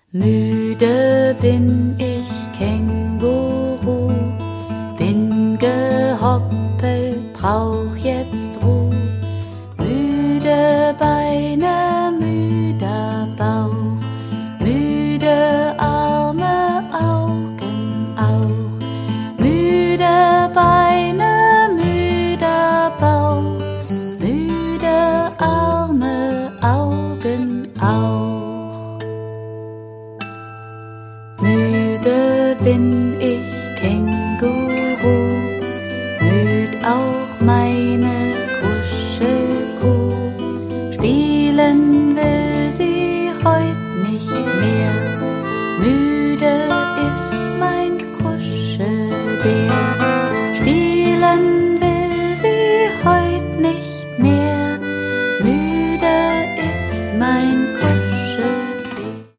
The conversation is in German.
Müde bin ich, Känguru, bin gehoppelt, brauch jetzt Ruh. Müde Beine, müder Bauch, müde Arme, Augen auch. Müde Beine, müder Bauch, müde Arme, Augen auch. Müde bin ich, Känguru, müd auch meine Kuschelkuh. Spielen will sie heut nicht mehr, müde